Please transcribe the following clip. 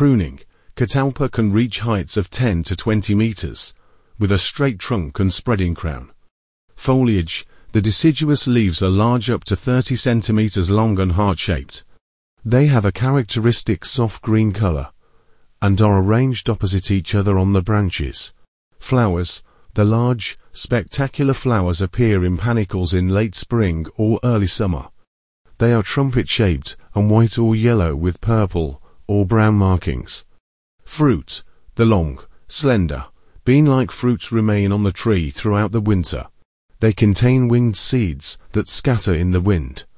pruning, catalpa can reach heights of 10 to 20 meters, with a straight trunk and spreading crown. Foliage: the deciduous leaves are large, up to 30 centimeters long and heart-shaped. They have a characteristic soft green color, and are arranged opposite each other on the branches. Flowers: the large, spectacular flowers appear in panicles in late spring or early summer. They are trumpet-shaped and white or yellow with purple or brown markings. Fruit: the long, slender, bean-like fruits remain on the tree throughout the winter. They contain winged seeds that scatter in the wind.